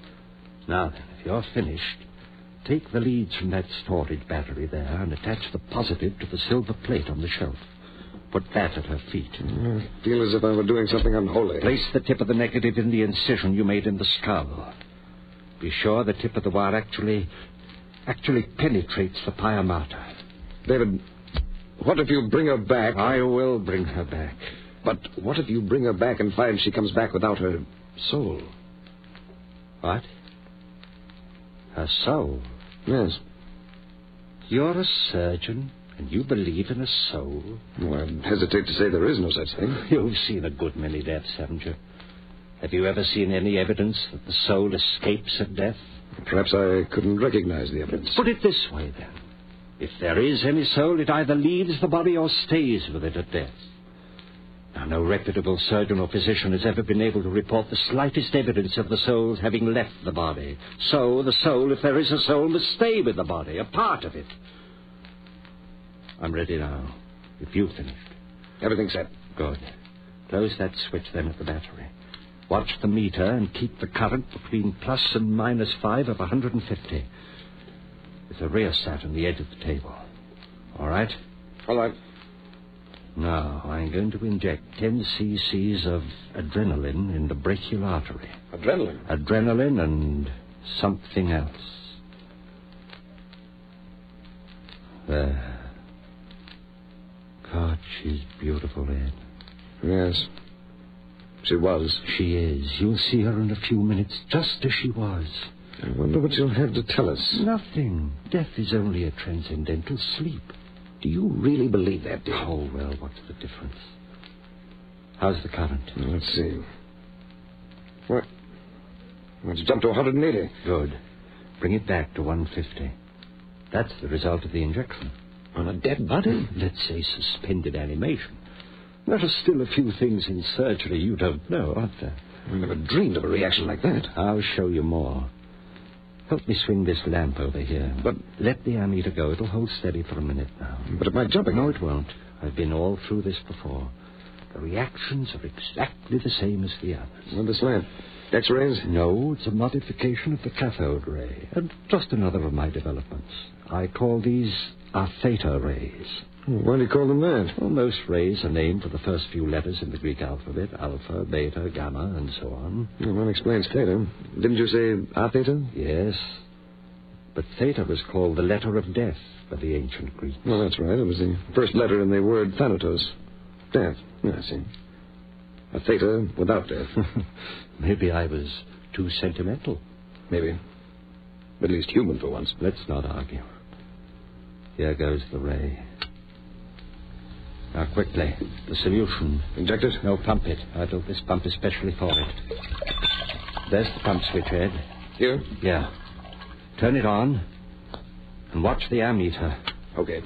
Now then, if you're finished, take the leads from that storage battery there and attach the positive to the silver plate on the shelf. Put that at her feet. I feel as if I were doing something unholy. Place the tip of the negative in the incision you made in the skull. Be sure the tip of the wire actually penetrates the pia mater. David, what if you bring her back? I will bring her back. But what if you bring her back and find she comes back without her Soul. What? A soul? Yes. You're a surgeon, and you believe in a soul? Well, I hesitate to say there is no such thing. You've seen a good many deaths, haven't you? Have you ever seen any evidence that the soul escapes at death? Perhaps I couldn't recognize the evidence. Put it this way, then. If there is any soul, it either leaves the body or stays with it at death. Now, no reputable surgeon or physician has ever been able to report the slightest evidence of the soul's having left the body. So, the soul, if there is a soul, must stay with the body, a part of it. I'm ready now, if you've finished. Everything's set. Good. Close that switch, then, at the battery. Watch the meter and keep the current between plus and minus 5 of 150. There's a rheostat on the edge of the table. All right? All right. Now, I'm going to inject 10 cc's of adrenaline in the brachial artery. Adrenaline? Adrenaline and something else. There. God, she's beautiful, Ed. Yes. She was. She is. You'll see her in a few minutes, just as she was. I wonder what you'll have to tell us. Nothing. Death is only a transcendental sleep. Do you really believe that, Dick? Oh, well, what's the difference? How's the current? Let's see. What? It's jumped to 180. Good. Bring it back to 150. That's the result of the injection. On a dead body? Let's say suspended animation. There are still a few things in surgery you don't know, aren't there? I never dreamed of a reaction like that. I'll show you more. Help me swing this lamp over here. But let the ammeter go. It'll hold steady for a minute now. But it might jump again. No, it won't. I've been all through this before. The reactions are exactly the same as the others. Well, this lamp. X-rays? No, it's a modification of the cathode ray. And just another of my developments. I call these our theta rays. Why do you call them that? Well, most rays are named for the first few letters in the Greek alphabet. Alpha, beta, gamma, and so on. Well, that explains theta. Didn't you say a theta? Yes. But theta was called the letter of death by the ancient Greeks. Well, that's right. It was the first letter in the word thanatos. Death. Yeah, I see. A theta without death. Maybe I was too sentimental. Maybe. At least human for once. Let's not argue. Here goes the ray. Now, quickly. The solution. Inject it? No, pump it. I built this pump especially for it. There's the pump switch, Ed. Here? Yeah. Turn it on. And watch the ammeter. Okay.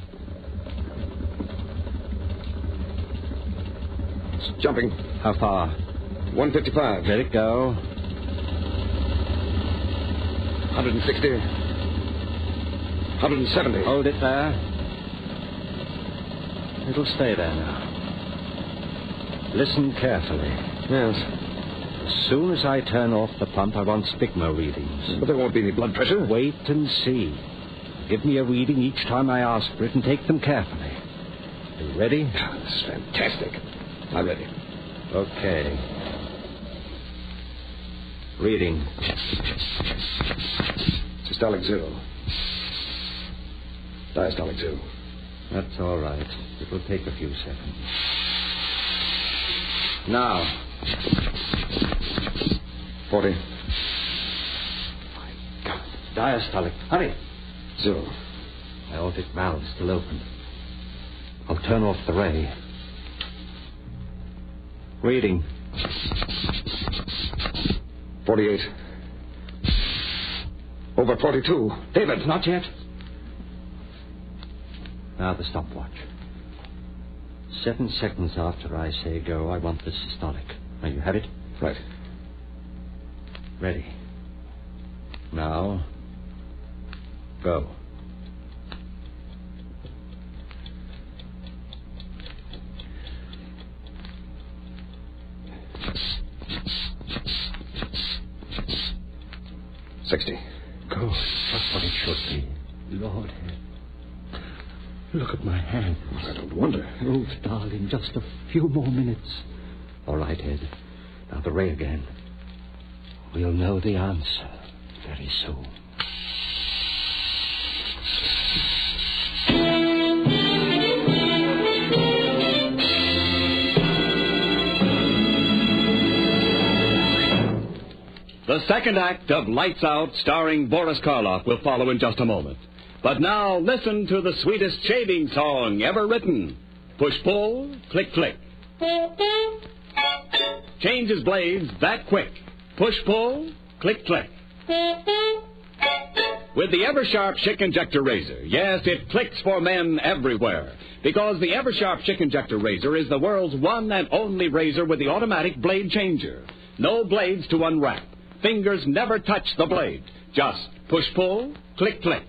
It's jumping. How far? 155. Let it go. 160. 170. Hold it there. It'll stay there now. Listen carefully. Yes. As soon as I turn off the pump, I want sphygma readings. But there won't be any blood pressure. Wait and see. Give me a reading each time I ask for it and take them carefully. Are you ready? This is fantastic. I'm ready. Okay. Reading. Systolic 0. Diastolic 2. That's all right. It will take a few seconds. Now. 40. My God. Diastolic. Hurry. 0. Aortic valve still open. I'll turn off the ray. Reading. 48. Over 42. David, not yet. Now the stopwatch. 7 seconds after I say go, I want the systolic. Now you have it? Right. Ready. Now, go. $60. Good. Just what it should be. Lord, look at my hand. I don't wonder. Oh, darling, just a few more minutes. All right, Ed. Now the ray again. We'll know the answer very soon. The second act of Lights Out, starring Boris Karloff, will follow in just a moment. But now, listen to the sweetest shaving song ever written. Push-pull, click-click. Changes blades that quick. Push-pull, click-click. With the Eversharp Schick Injector Razor, yes, it clicks for men everywhere. Because the Eversharp Schick Injector Razor is the world's one and only razor with the automatic blade changer. No blades to unwrap. Fingers never touch the blade. Just push-pull, click-click.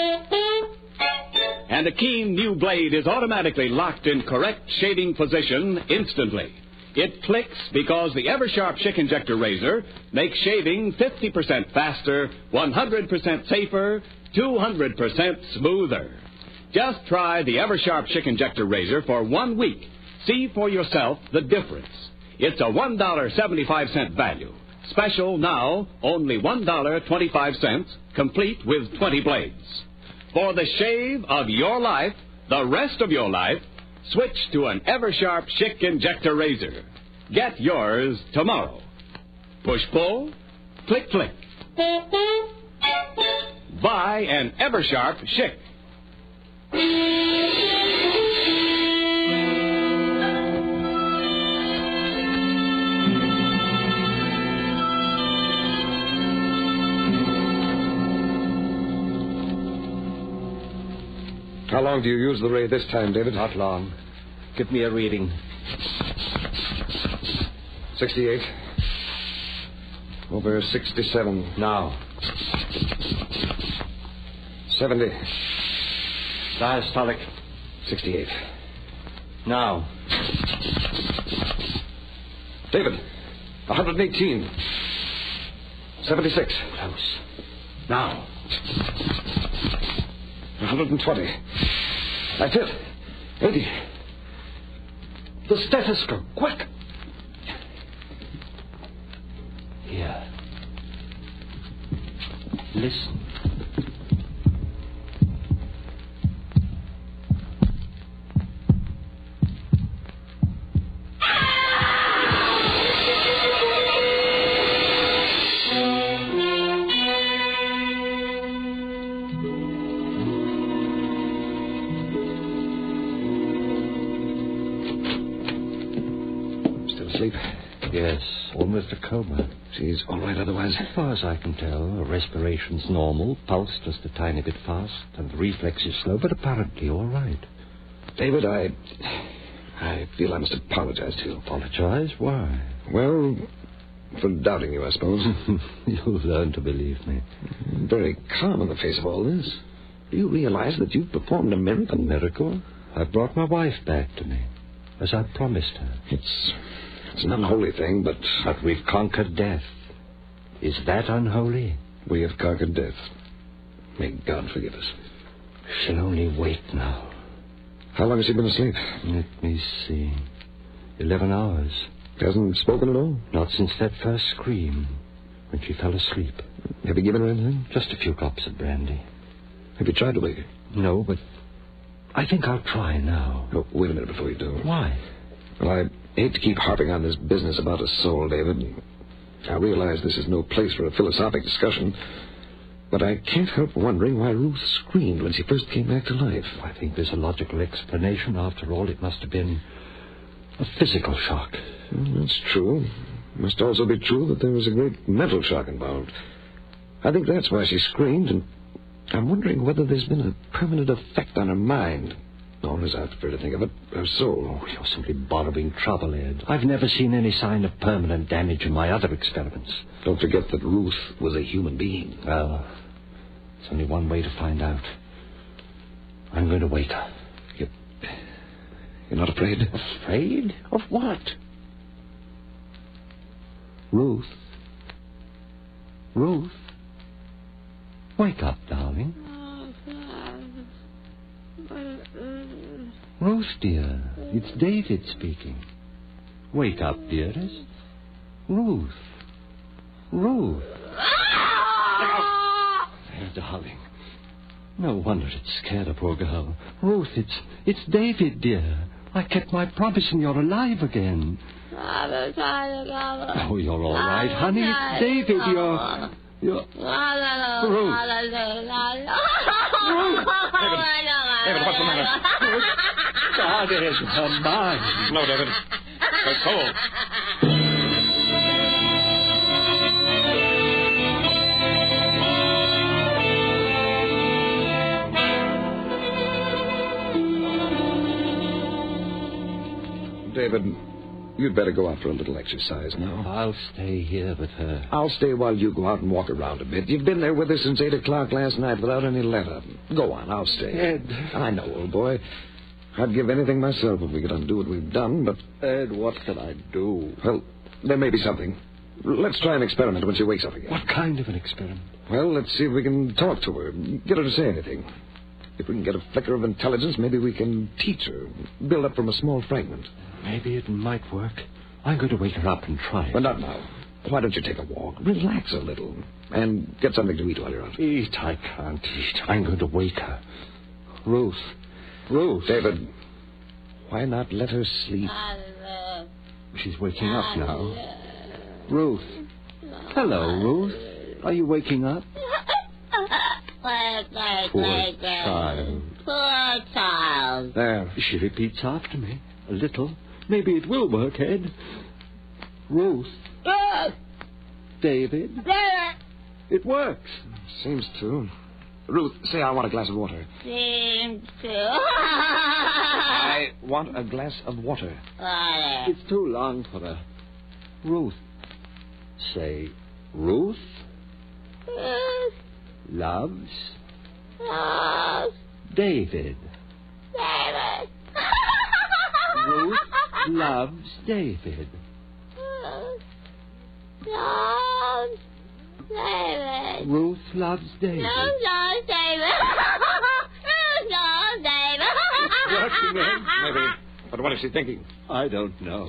And a keen new blade is automatically locked in correct shaving position instantly. It clicks because the Eversharp Schick Injector Razor makes shaving 50% faster, 100% safer, 200% smoother. Just try the Eversharp Schick Injector Razor for 1 week. See for yourself the difference. It's a $1.75 value. Special now, only $1.25, complete with 20 blades. For the shave of your life, the rest of your life, switch to an Eversharp Schick Injector Razor. Get yours tomorrow. Push-pull, click-click. Buy an Eversharp Schick. How long do you use the ray this time, David? Not long. Give me a reading. 68. Over 67. Now. 70. Diastolic. 68. Now. David, 118. 76. Close. Now. 120. That's it. 80. The stethoscope. Quick. Here. Listen. Yes, almost a coma. She's all right otherwise? As far as I can tell, her respiration's normal, pulse just a tiny bit fast, and the reflex is slow, but apparently all right. David, I feel I must apologize to you. Apologize? Why? Well, for doubting you, I suppose. You'll learn to believe me. Very calm in the face of all this. Do you realize that you've performed a miracle? A miracle? I've brought my wife back to me, as I promised her. It's an unholy thing, but we've conquered death. Is that unholy? We have conquered death. May God forgive us. She'll only wait now. How long has she been asleep? Let me see. 11 hours. Hasn't spoken at all? Not since that first scream, when she fell asleep. Have you given her anything? Just a few cups of brandy. Have you tried to wake her? No, but I think I'll try now. Oh, wait a minute before you do. Why? Well, I hate to keep harping on this business about a soul, David. I realize this is no place for a philosophic discussion, but I can't help wondering why Ruth screamed when she first came back to life. I think there's a logical explanation. After all, it must have been a physical shock. That's true. It must also be true that there was a great mental shock involved. I think that's why she screamed, and I'm wondering whether there's been a permanent effect on her mind. Or, as I prefer to think of it, her soul. Oh, you're simply borrowing trouble, Ed. I've never seen any sign of permanent damage in my other experiments. Don't forget that Ruth was a human being. Well, there's only one way to find out. I'm going to wake her. You're not afraid? Afraid? Of what? Ruth. Ruth. Wake up, darling. Ruth, dear, it's David speaking. Wake up, dearest. Ruth. Ruth. There, darling. No wonder it scared a poor girl. Ruth, it's David, dear. I kept my promise and you're alive again. Oh, you're all right, honey. David, you're... David, what's the matter? God, it's her mind. No, David. Her soul. David, you'd better go out for a little exercise now. I'll stay here with her. I'll stay while you go out and walk around a bit. You've been there with us since 8 o'clock last night without any letter. Go on, I'll stay. Ed. I know, old boy. I'd give anything myself if we could undo what we've done, but... Ed, what can I do? Well, there may be something. Let's try an experiment when she wakes up again. What kind of an experiment? Well, let's see if we can talk to her, get her to say anything. If we can get a flicker of intelligence, maybe we can teach her, build up from a small fragment. Maybe it might work. I'm going to wake her up and try it. But not now. Why don't you take a walk? Relax a little. And get something to eat while you're out. Eat? I can't eat. I'm going to wake her. Ruth. David, why not let her sleep? She's waking up now. Ruth. Hello, Ruth. Are you waking up? Poor child. There. She repeats after me. A little. Maybe it will work, Ed. Ruth. David. It works. Seems to. Ruth, say I want a glass of water. Seems to. I want a glass of water. It's too long for her. Ruth. Say, Ruth loves David. Ruth loves David. Ruth loves David. It's working, maybe. But what is she thinking? I don't know.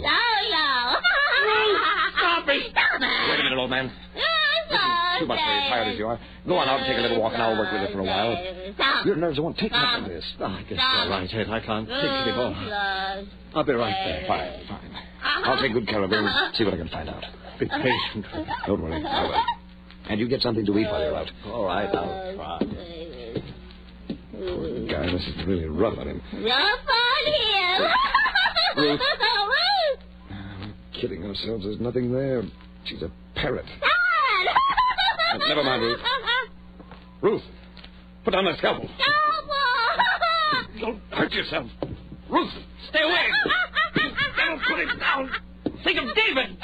Stop me! Wait a minute, old man. Too much for you, tired as you are. Go on out and take a little walk, and I'll work with it for a while. Your nerves won't take much of this. I guess you're right, Ed. I can't think anymore. I'll be right back. Fine. I'll take good care of her and see what I can find out. Be patient. Don't worry, I will. And you get something to eat while you're out. All right, I'll try. Poor guy, this is really rough on him. Rough on him. Ruth. We're kidding ourselves. There's nothing there. She's a parrot. Never mind, Ruth. Ruth, put down that scalpel. Don't hurt yourself. Ruth, stay away. Don't put it down. Think of David.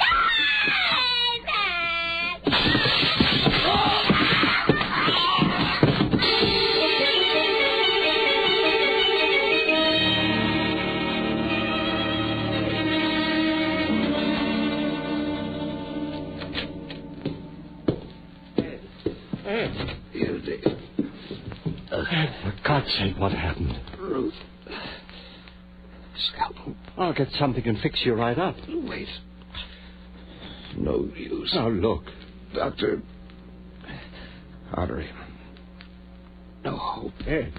For God's sake, what happened? Ruth. Scalpel. I'll get something and fix you right up. Wait. No use. Now, look. Doctor. Artery. No hope. Ed.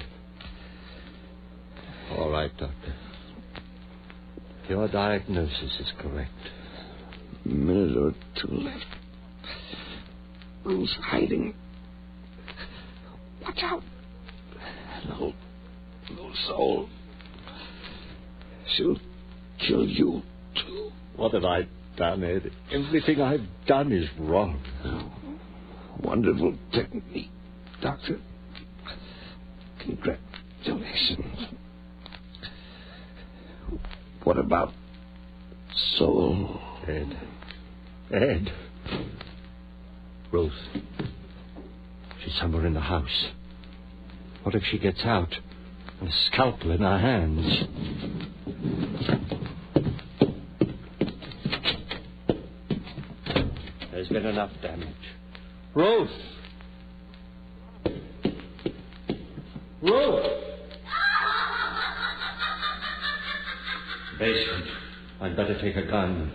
All right, Doctor. Your diagnosis is correct. A minute or two left. Ruth's hiding. Watch out. No soul. She'll kill you, too. What have I done, Ed? Everything I've done is wrong. Wonderful technique, Doctor. Congratulations. What about soul? Ed. Ruth. She's somewhere in the house. What if she gets out? And a scalpel in her hands. There's been enough damage. Ruth! Basement. I'd better take a gun.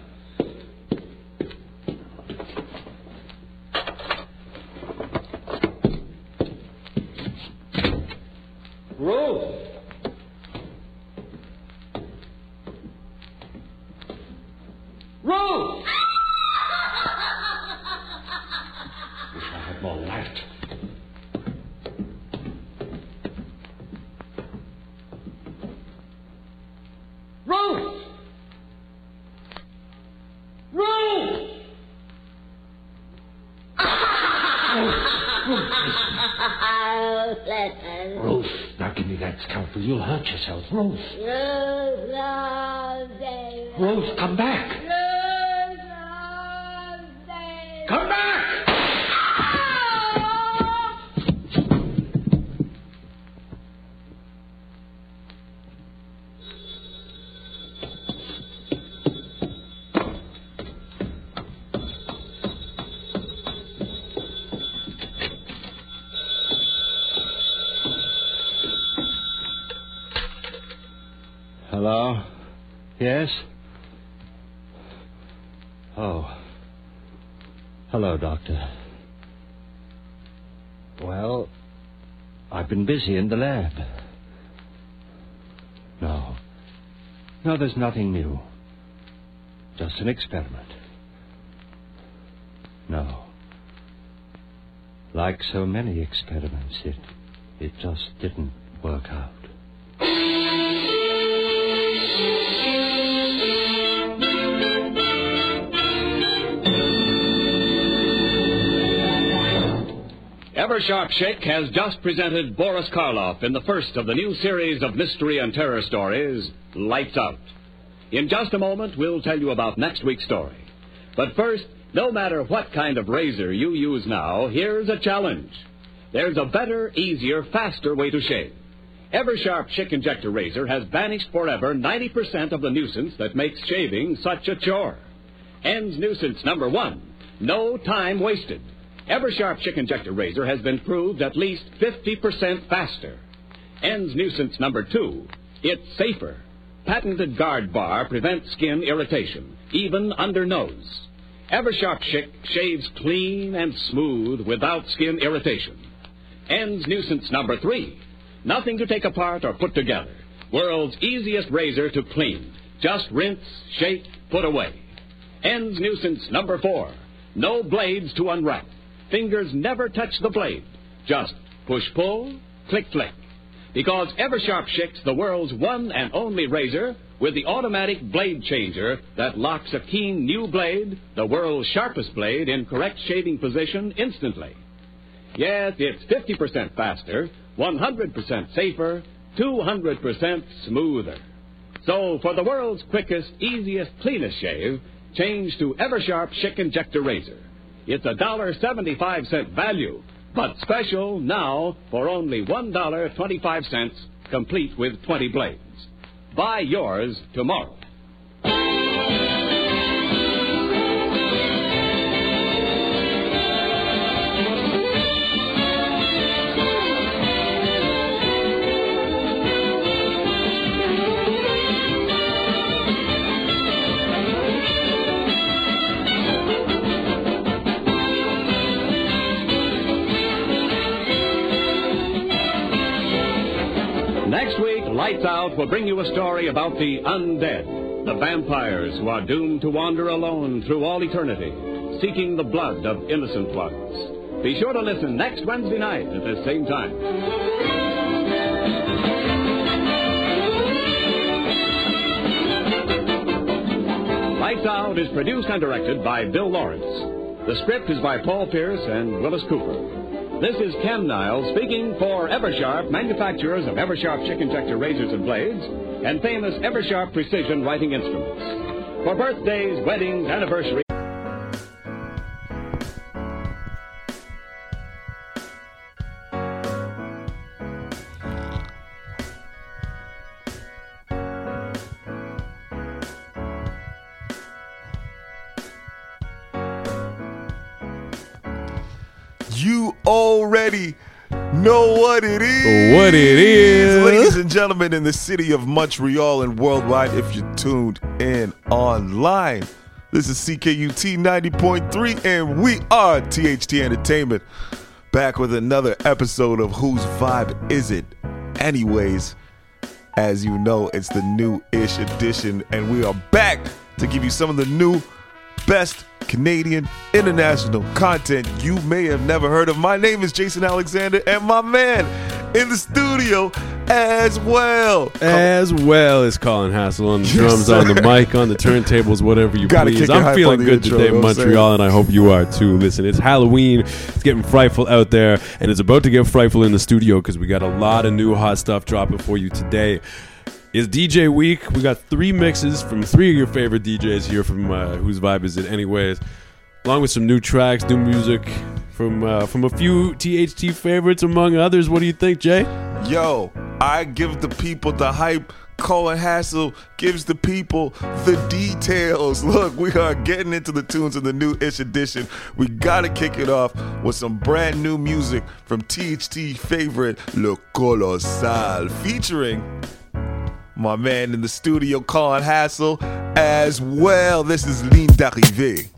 all that? Ruth! Ruth! Ruth, now give me that scalpel. You'll hurt yourself. Ruth. Ruth, come back. Come back! Hello? Yes? Oh. Hello, Doctor. Well, I've been busy in the lab. No, there's nothing new. Just an experiment. No. Like so many experiments, it just didn't work out. Eversharp Chic has just presented Boris Karloff in the first of the new series of mystery and terror stories, Lights Out. In just a moment, we'll tell you about next week's story. But first, no matter what kind of razor you use now, here's a challenge. There's a better, easier, faster way to shave. Eversharp Chic Injector Razor has banished forever 90% of the nuisance that makes shaving such a chore. Ends nuisance number 1, no time wasted. Eversharp Chic Injector Razor has been proved at least 50% faster. Ends nuisance number 2, it's safer. Patented guard bar prevents skin irritation, even under nose. Eversharp Chic shaves clean and smooth without skin irritation. Ends nuisance number 3, nothing to take apart or put together. World's easiest razor to clean. Just rinse, shake, put away. Ends nuisance number 4, no blades to unwrap. Fingers never touch the blade. Just push-pull, click-click. Because Eversharp Chic's the world's one and only razor with the automatic blade changer that locks a keen new blade, the world's sharpest blade, in correct shaving position instantly. Yes, it's 50% faster, 100% safer, 200% smoother. So for the world's quickest, easiest, cleanest shave, change to Eversharp Chic Injector Razor. It's a $1.75 value, but special now for only $1.25, complete with 20 blades. Buy yours tomorrow. Next week, Lights Out will bring you a story about the undead, the vampires who are doomed to wander alone through all eternity, seeking the blood of innocent ones. Be sure to listen next Wednesday night at the same time. Lights Out is produced and directed by Bill Lawrence. The script is by Paul Pierce and Willis Cooper. This is Ken Niles speaking for Eversharp, manufacturers of Eversharp Chic Injector razors and blades, and famous Eversharp precision writing instruments. For birthdays, weddings, anniversaries. You already know what it is. What it is. Ladies and gentlemen, in the city of Montreal and worldwide, if you're tuned in online, this is CKUT 90.3, and we are THT Entertainment, back with another episode of Whose Vibe Is It Anyways? As you know, it's the new-ish edition, and we are back to give you some of the new best Canadian international content you may have never heard of. My name is Jason Alexander, and my man in the studio as well is Colin Hassel on the drums, on the mic, on the turntables, whatever you please. I'm feeling good today, Montreal, and I hope you are too. Listen, it's Halloween. It's getting frightful out there, and it's about to get frightful in the studio because we got a lot of new hot stuff dropping for you today. It's DJ Week. We got 3 mixes from 3 of your favorite DJs here from Whose Vibe Is It Anyways, along with some new tracks, new music from a few THT favorites, among others. What do you think, Jay? Yo, I give the people the hype. Colin Hassel gives the people the details. Look, we are getting into the tunes of the new-ish edition. We gotta kick it off with some brand new music from THT favorite Le Colossal, featuring my man in the studio, Colin Hassel, as well. This is Ligne d'Arrivée.